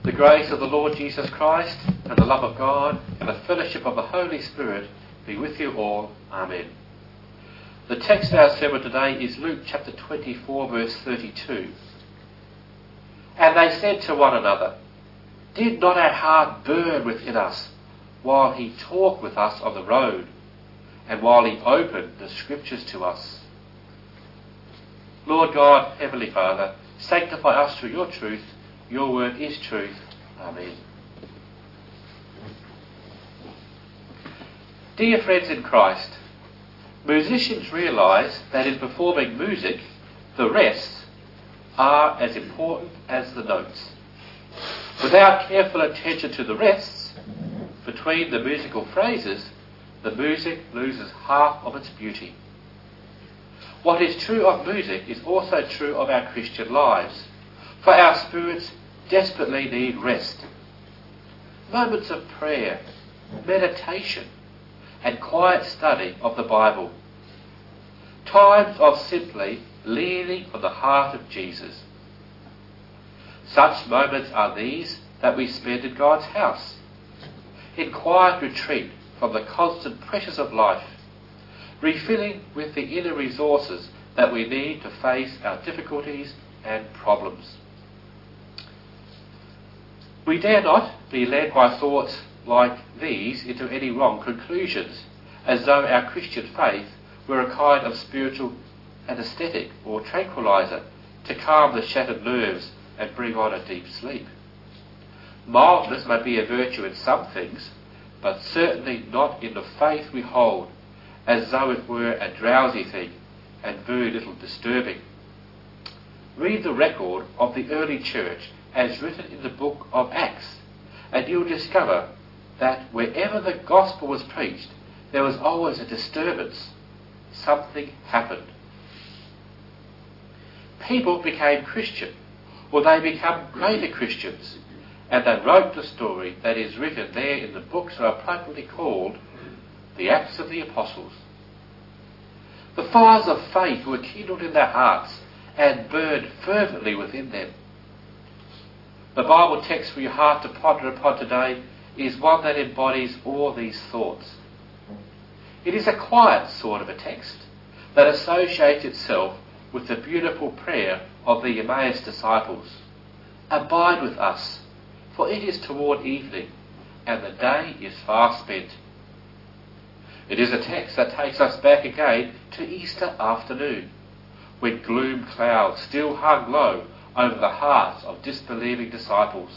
The grace of the Lord Jesus Christ and the love of God and the fellowship of the Holy Spirit be with you all. Amen. The text of our sermon today is Luke chapter 24 verse 32. And they said to one another, "Did not our heart burn within us while he talked with us on the road and while he opened the scriptures to us?" Lord God, Heavenly Father, sanctify us through your truth. Your word is truth. Amen. Dear friends in Christ, musicians realise that in performing music, the rests are as important as the notes. Without careful attention to the rests between the musical phrases, the music loses half of its beauty. What is true of music is also true of our Christian lives, for our spirits desperately need rest. Moments of prayer, meditation, and quiet study of the Bible. Times of simply leaning on the heart of Jesus. Such moments are these that we spend in God's house, in quiet retreat from the constant pressures of life, refilling with the inner resources that we need to face our difficulties and problems. We dare not be led by thoughts like these into any wrong conclusions, as though our Christian faith were a kind of spiritual anaesthetic or tranquilizer to calm the shattered nerves and bring on a deep sleep. Mildness may be a virtue in some things, but certainly not in the faith we hold, as though it were a drowsy thing and very little disturbing. Read the record of the early church as written in the book of Acts, and you'll discover that wherever the gospel was preached, there was always a disturbance. Something happened. People became Christian, or they become greater Christians, and they wrote the story that is written there in the books that are appropriately called the Acts of the Apostles. The fires of faith were kindled in their hearts and burned fervently within them. The Bible text for your heart to ponder upon today is one that embodies all these thoughts. It is a quiet sort of a text that associates itself with the beautiful prayer of the Emmaus disciples. "Abide with us, for it is toward evening, and the day is far spent." It is a text that takes us back again to Easter afternoon, when gloom clouds still hung low over the hearts of disbelieving disciples.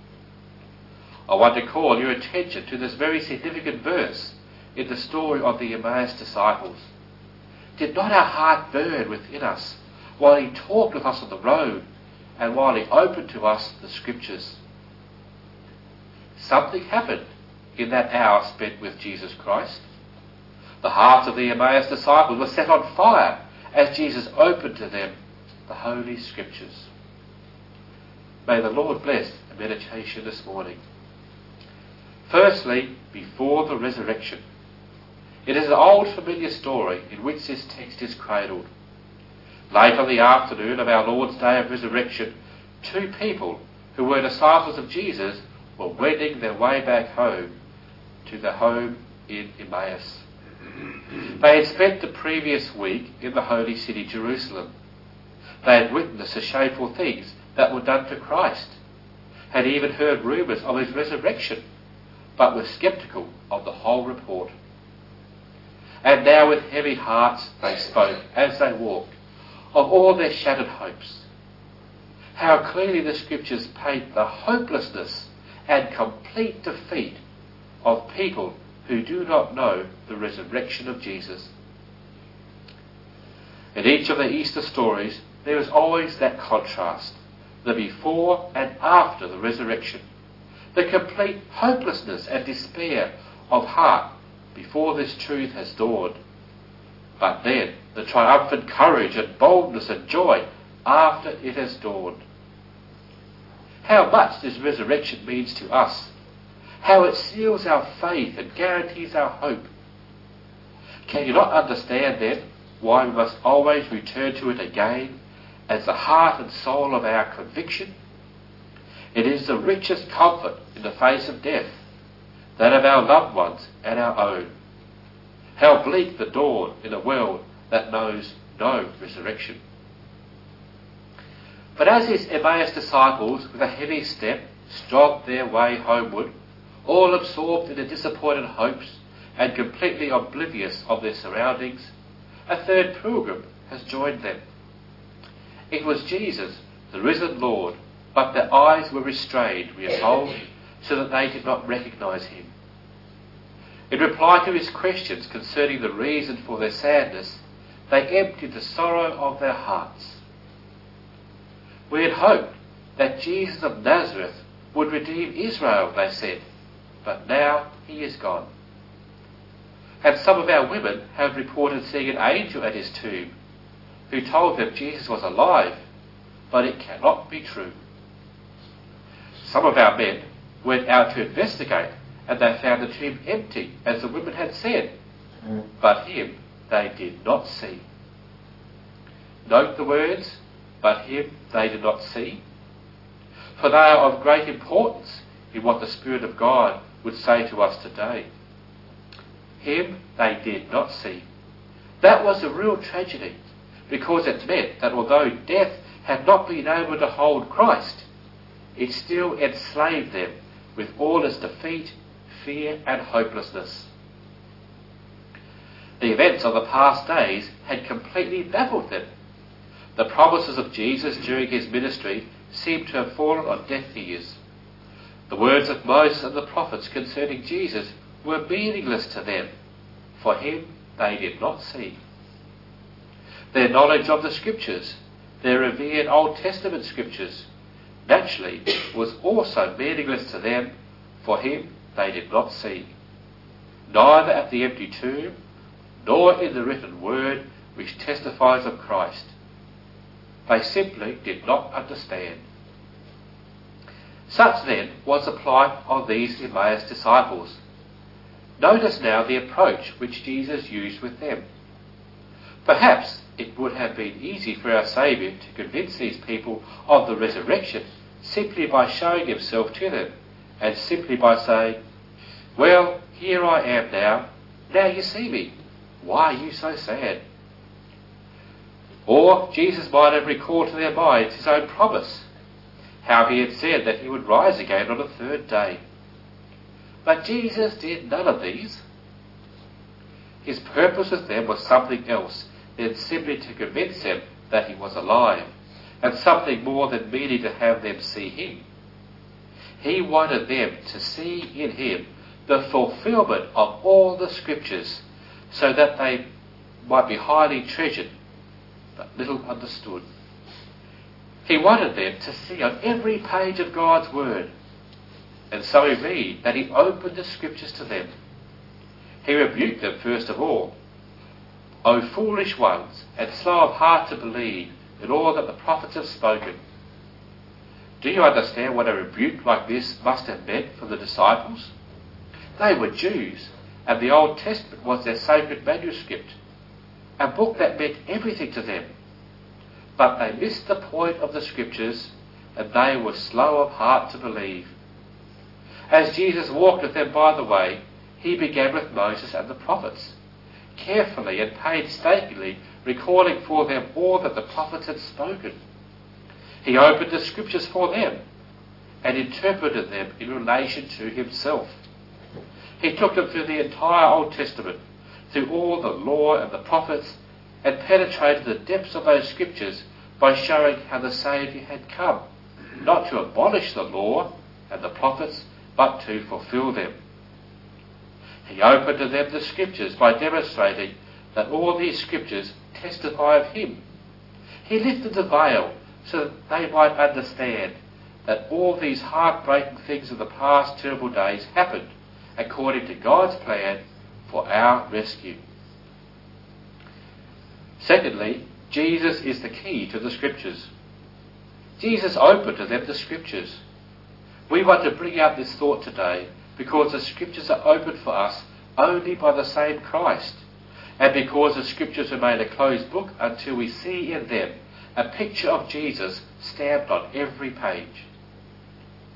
I want to call your attention to this very significant verse in the story of the Emmaus disciples. Did not our heart burn within us while he talked with us on the road and while he opened to us the scriptures? Something happened in that hour spent with Jesus Christ. The hearts of the Emmaus disciples were set on fire as Jesus opened to them the Holy Scriptures. May the Lord bless the meditation this morning. Firstly, before the resurrection. It is an old familiar story in which this text is cradled. Late on the afternoon of our Lord's day of resurrection, two people who were disciples of Jesus were wending their way back home to their home in Emmaus. They had spent the previous week in the holy city Jerusalem. They had witnessed the shameful things that were done to Christ, had even heard rumours of his resurrection, but were sceptical of the whole report. And now with heavy hearts they spoke, as they walked, of all their shattered hopes. How clearly the Scriptures paint the hopelessness and complete defeat of people who do not know the resurrection of Jesus. In each of the Easter stories, there is always that contrast, the before and after the resurrection, the complete hopelessness and despair of heart before this truth has dawned, but then the triumphant courage and boldness and joy after it has dawned. How much this resurrection means to us, how it seals our faith and guarantees our hope. Can you not understand then why we must always return to it again as the heart and soul of our conviction? It is the richest comfort in the face of death, that of our loved ones and our own. How bleak the dawn in a world that knows no resurrection. But as his Emmaus disciples, with a heavy step, strode their way homeward, all absorbed in their disappointed hopes and completely oblivious of their surroundings, a third pilgrim has joined them. It was Jesus, the risen Lord, but their eyes were restrained, we are told, so that they did not recognise him. In reply to his questions concerning the reason for their sadness, they emptied the sorrow of their hearts. We had hoped that Jesus of Nazareth would redeem Israel, they said, but now he is gone. And some of our women have reported seeing an angel at his tomb, who told them Jesus was alive, but it cannot be true. Some of our men went out to investigate, and they found the tomb empty, as the women had said, but him they did not see. Note the words, but him they did not see, for they are of great importance in what the Spirit of God would say to us today. Him they did not see. That was a real tragedy, because it meant that although death had not been able to hold Christ, it still enslaved them with all its defeat, fear and hopelessness. The events of the past days had completely baffled them. The promises of Jesus during his ministry seemed to have fallen on deaf ears. The words of Moses and the prophets concerning Jesus were meaningless to them, for him they did not see. Their knowledge of the Scriptures, their revered Old Testament Scriptures, naturally was also meaningless to them, for him they did not see. Neither at the empty tomb, nor in the written word which testifies of Christ. They simply did not understand. Such then was the plight of these Emmaus disciples. Notice now the approach which Jesus used with them. Perhaps it would have been easy for our Saviour to convince these people of the resurrection simply by showing himself to them, and simply by saying, "Well, here I am now you see me. Why are you so sad?" Or Jesus might have recalled to their minds his own promise, how he had said that he would rise again on the third day. But Jesus did none of these. His purpose with them was something else than simply to convince them that he was alive, and something more than merely to have them see him. He wanted them to see in him the fulfillment of all the Scriptures, so that they might be highly treasured but little understood. He wanted them to see on every page of God's Word, and so we read that he opened the Scriptures to them. He rebuked them first of all. "O foolish ones, and slow of heart to believe in all that the prophets have spoken." Do you understand what a rebuke like this must have meant for the disciples? They were Jews, and the Old Testament was their sacred manuscript, a book that meant everything to them. But they missed the point of the Scriptures, and they were slow of heart to believe. As Jesus walked with them by the way, he began with Moses and the prophets, carefully and painstakingly recalling for them all that the prophets had spoken. He opened the Scriptures for them and interpreted them in relation to himself. He took them through the entire Old Testament, through all the law and the prophets, and penetrated the depths of those Scriptures by showing how the Saviour had come, not to abolish the law and the prophets, but to fulfill them. He opened to them the Scriptures by demonstrating that all these Scriptures testify of him. He lifted the veil so that they might understand that all these heartbreaking things of the past terrible days happened according to God's plan for our rescue. Secondly, Jesus is the key to the Scriptures. Jesus opened to them the Scriptures. We want to bring out this thought today because the Scriptures are opened for us only by the same Christ, and because the Scriptures remain a closed book until we see in them a picture of Jesus stamped on every page.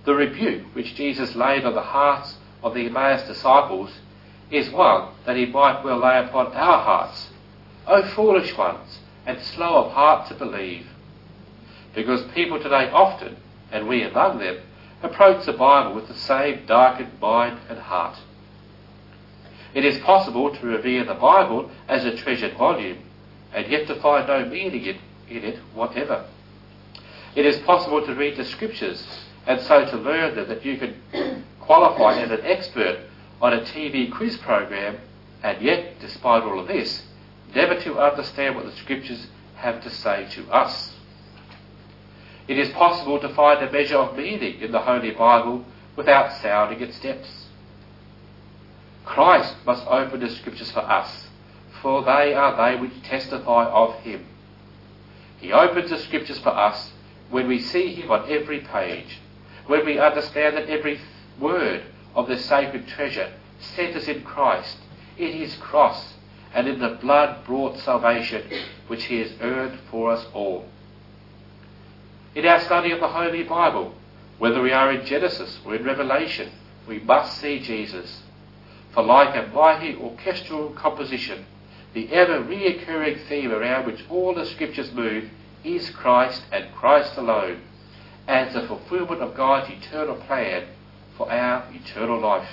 The rebuke which Jesus laid on the hearts of the Emmaus disciples is one that he might well lay upon our hearts. O foolish ones, and slow of heart to believe. Because people today often, and we among them, approach the Bible with the same darkened mind and heart. It is possible to revere the Bible as a treasured volume, and yet to find no meaning in it whatever. It is possible to read the Scriptures, and so to learn that you can qualify as an expert on a TV quiz program, and yet, despite all of this, never to understand what the Scriptures have to say to us. It is possible to find a measure of meaning in the Holy Bible without sounding its depths. Christ must open the Scriptures for us, for they are they which testify of him. He opens the Scriptures for us when we see him on every page, when we understand that every word of the sacred treasure centres in Christ, in his cross, and in the blood-bought salvation which he has earned for us all. In our study of the Holy Bible, whether we are in Genesis or in Revelation, we must see Jesus. For like a mighty orchestral composition, the ever-reoccurring theme around which all the Scriptures move is Christ and Christ alone, as the fulfilment of God's eternal plan for our eternal life.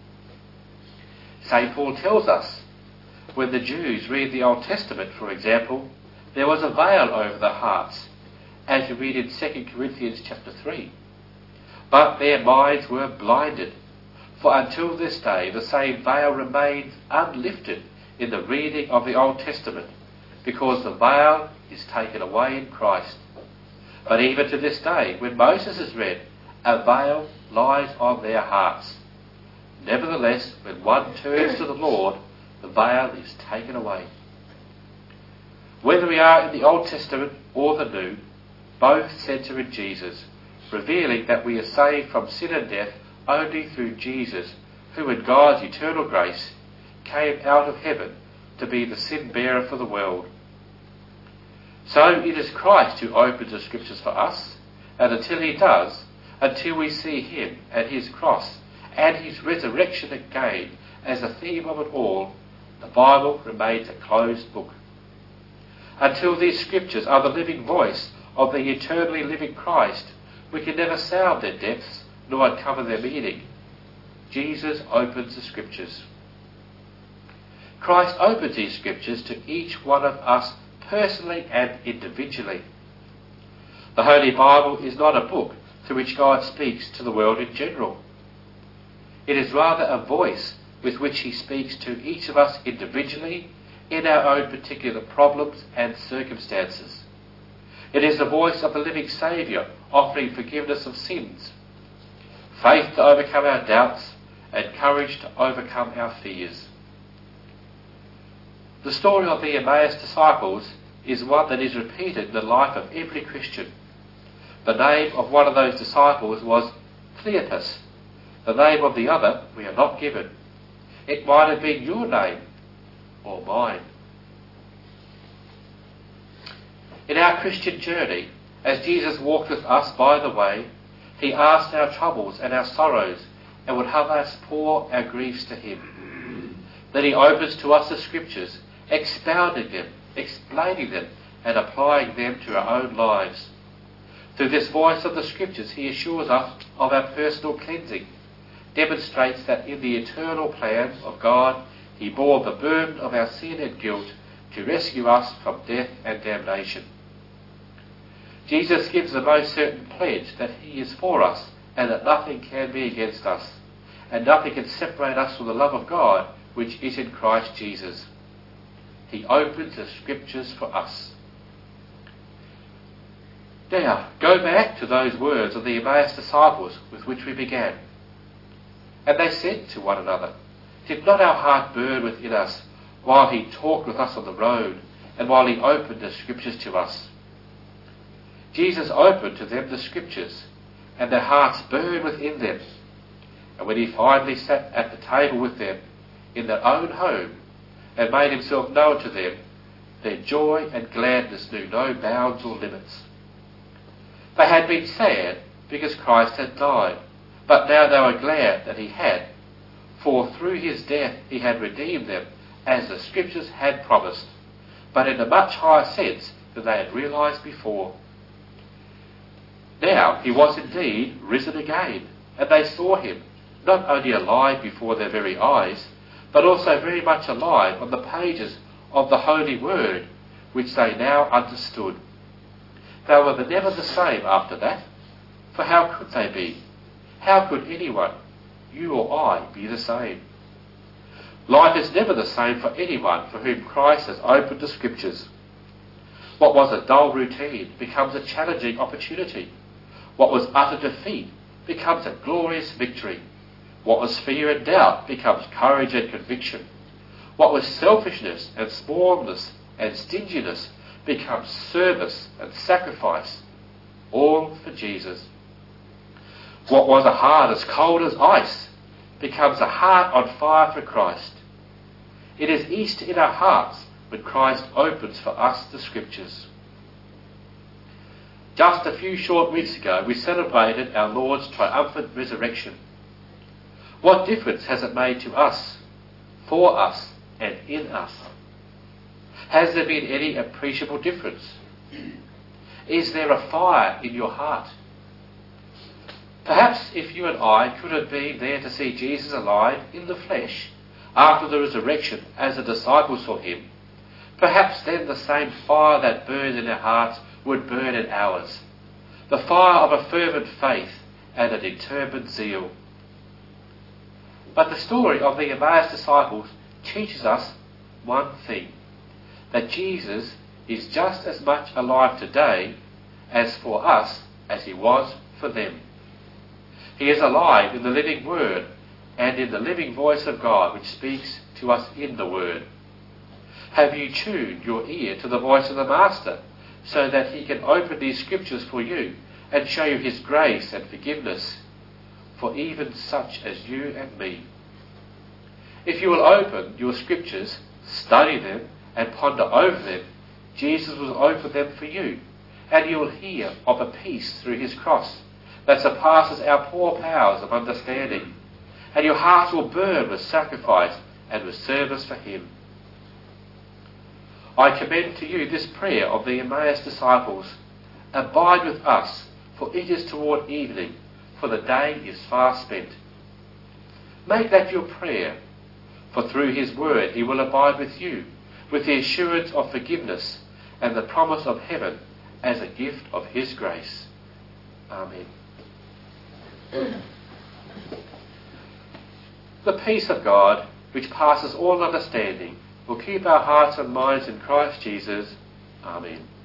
St. Paul tells us, when the Jews read the Old Testament, for example, there was a veil over their hearts, as we read in 2 Corinthians chapter 3. But their minds were blinded, for until this day the same veil remains unlifted in the reading of the Old Testament, because the veil is taken away in Christ. But even to this day, when Moses is read, a veil lies on their hearts. Nevertheless, when one turns to the Lord, the veil is taken away. Whether we are in the Old Testament or the New, both centre in Jesus, revealing that we are saved from sin and death only through Jesus, who in God's eternal grace came out of heaven to be the sin-bearer for the world. So it is Christ who opens the Scriptures for us, and until he does, until we see him and his cross and his resurrection again as the theme of it all, the Bible remains a closed book. Until these Scriptures are the living voice of the eternally living Christ, we can never sound their depths nor uncover their meaning. Jesus opens the Scriptures. Christ opens these Scriptures to each one of us personally and individually. The Holy Bible is not a book through which God speaks to the world in general. It is rather a voice with which he speaks to each of us individually in our own particular problems and circumstances. It is the voice of the living Saviour offering forgiveness of sins, faith to overcome our doubts, and courage to overcome our fears. The story of the Emmaus disciples is one that is repeated in the life of every Christian. The name of one of those disciples was Cleopas. The name of the other we are not given. It might have been your name or mine. In our Christian journey, as Jesus walked with us by the way, he asked our troubles and our sorrows and would have us pour our griefs to him. Then he opens to us the Scriptures, expounding them, explaining them, and applying them to our own lives. Through this voice of the Scriptures, he assures us of our personal cleansing, demonstrates that in the eternal plan of God, he bore the burden of our sin and guilt to rescue us from death and damnation. Jesus gives the most certain pledge that he is for us and that nothing can be against us, and nothing can separate us from the love of God which is in Christ Jesus. He opens the Scriptures for us. Now, go back to those words of the Emmaus disciples with which we began. And they said to one another, "Did not our heart burn within us while he talked with us on the road, and while he opened the Scriptures to us?" Jesus opened to them the Scriptures, and their hearts burned within them. And when he finally sat at the table with them in their own home and made himself known to them, their joy and gladness knew no bounds or limits. They had been sad because Christ had died, but now they were glad that he had, for through his death he had redeemed them, as the Scriptures had promised, but in a much higher sense than they had realised before. Now he was indeed risen again, and they saw him, not only alive before their very eyes, but also very much alive on the pages of the Holy Word, which they now understood. They were never the same after that, for how could they be? How could anyone, you or I, be the same? Life is never the same for anyone for whom Christ has opened the Scriptures. What was a dull routine becomes a challenging opportunity. What was utter defeat becomes a glorious victory. What was fear and doubt becomes courage and conviction. What was selfishness and smallness and stinginess becomes service and sacrifice, all for Jesus. What was a heart as cold as ice becomes a heart on fire for Christ. It is Easter in our hearts when Christ opens for us the Scriptures. Just a few short weeks ago we celebrated our Lord's triumphant resurrection. What difference has it made to us, for us, and in us? Has there been any appreciable difference? Is there a fire in your heart? Perhaps if you and I could have been there to see Jesus alive in the flesh after the resurrection as the disciples saw him, perhaps then the same fire that burned in our hearts would burn in ours, the fire of a fervent faith and a determined zeal. But the story of the Emmaus disciples teaches us one thing, that Jesus is just as much alive today as for us as he was for them. He is alive in the living Word and in the living voice of God which speaks to us in the Word. Have you tuned your ear to the voice of the Master so that he can open these Scriptures for you and show you his grace and forgiveness for even such as you and me? If you will open your Scriptures, study them and ponder over them, Jesus will open them for you, and you will hear of a peace through his cross that surpasses our poor powers of understanding, and your heart will burn with sacrifice and with service for him. I commend to you this prayer of the Emmaus disciples. Abide with us, for it is toward evening, for the day is far spent. Make that your prayer, for through his word he will abide with you, with the assurance of forgiveness and the promise of heaven as a gift of his grace. Amen. The peace of God, which passes all understanding, will keep our hearts and minds in Christ Jesus. Amen.